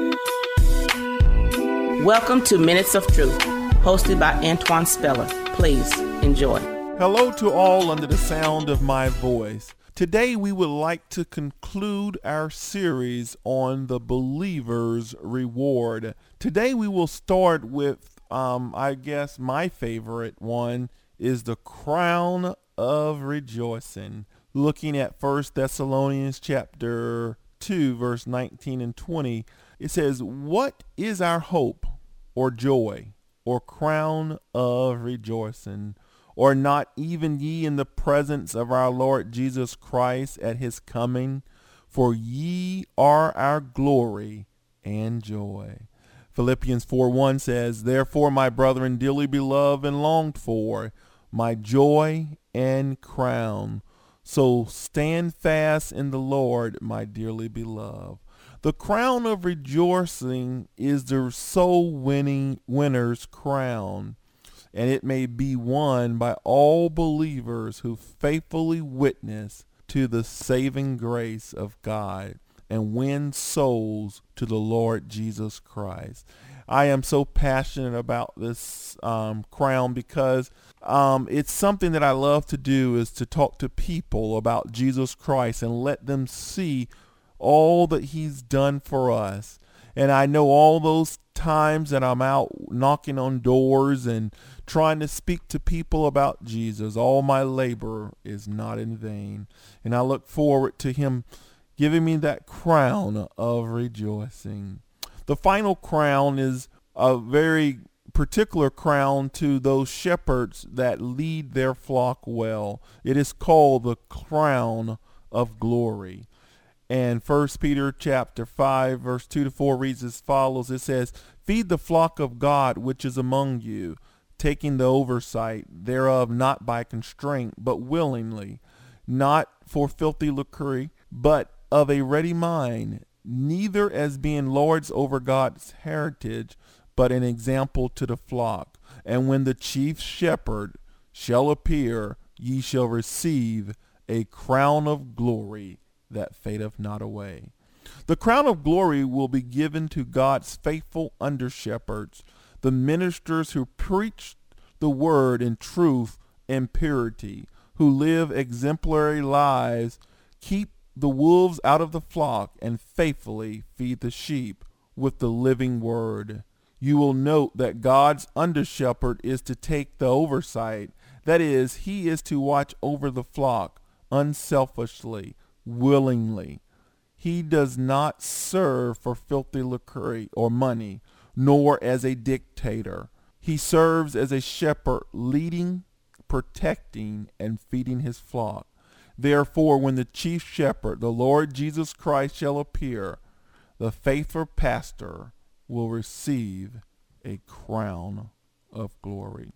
Welcome to Minutes of Truth, hosted by Antoine Speller. Please enjoy. Hello to all under the sound of my voice. Today we would like to conclude our series on the believer's reward. Today we will start with, I guess my favorite one is the crown of rejoicing. Looking at 1 Thessalonians chapter 2, verse 19 and 20, it says, "What is our hope or joy or crown of rejoicing? Or not even ye in the presence of our Lord Jesus Christ at his coming? For ye are our glory and joy." Philippians 4:1 says, "Therefore, my brethren, dearly beloved and longed for, my joy and crown. So stand fast in the Lord, my dearly beloved." The crown of rejoicing is the soul winner's crown, and it may be won by all believers who faithfully witness to the saving grace of God and win souls to the Lord Jesus Christ. I am so passionate about this crown because it's something that I love to do, is to talk to people about Jesus Christ and let them see all that he's done for us. And I know all those times that I'm out knocking on doors and trying to speak to people about Jesus, all my labor is not in vain. And I look forward to him giving me that crown of rejoicing. The final crown is a very particular crown to those shepherds that lead their flock well. It is called the crown of glory. And 1 Peter chapter 5, verse 2-4 reads as follows. It says, "Feed the flock of God which is among you, taking the oversight thereof, not by constraint, but willingly, not for filthy lucre, but of a ready mind, neither as being lords over God's heritage, but an example to the flock. And when the chief shepherd shall appear, ye shall receive a crown of glory that fadeth not away." The crown of glory will be given to God's faithful under-shepherds, the ministers who preach the word in truth and purity, who live exemplary lives, keep the wolves out of the flock, and faithfully feed the sheep with the living word. You will note that God's under-shepherd is to take the oversight. That is, he is to watch over the flock unselfishly, willingly. He does not serve for filthy lucre or money, nor as a dictator. He serves as a shepherd, leading, protecting, and feeding his flock. Therefore, when the chief shepherd, the Lord Jesus Christ, shall appear, the faithful pastor will receive a crown of glory.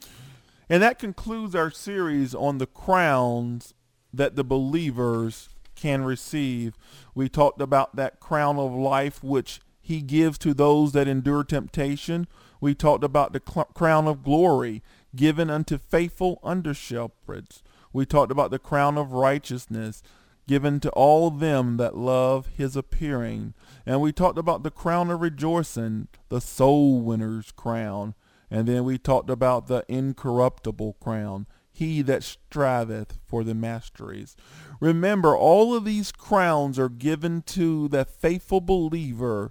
And that concludes our series on the crowns that the believers can receive. We talked about that crown of life which he gives to those that endure temptation. We talked about the crown of glory given unto faithful under-shepherds. We talked about the crown of righteousness given to all them that love his appearing. And we talked about the crown of rejoicing, the soul winner's crown. And then we talked about the incorruptible crown, he that striveth for the masteries. Remember, all of these crowns are given to the faithful believer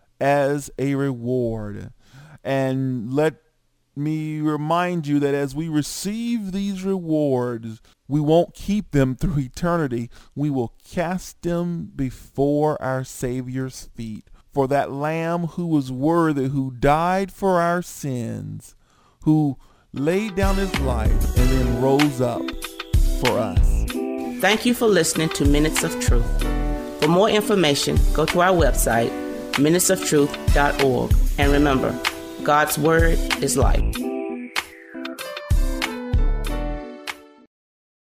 as a reward. And let me remind you that as we receive these rewards, we won't keep them through eternity. We will cast them before our Savior's feet. For that Lamb who was worthy, who died for our sins, who laid down his life and then rose up for us. Thank you for listening to Minutes of Truth. For more information, go to our website, minutesoftruth.org. And remember, God's Word is life.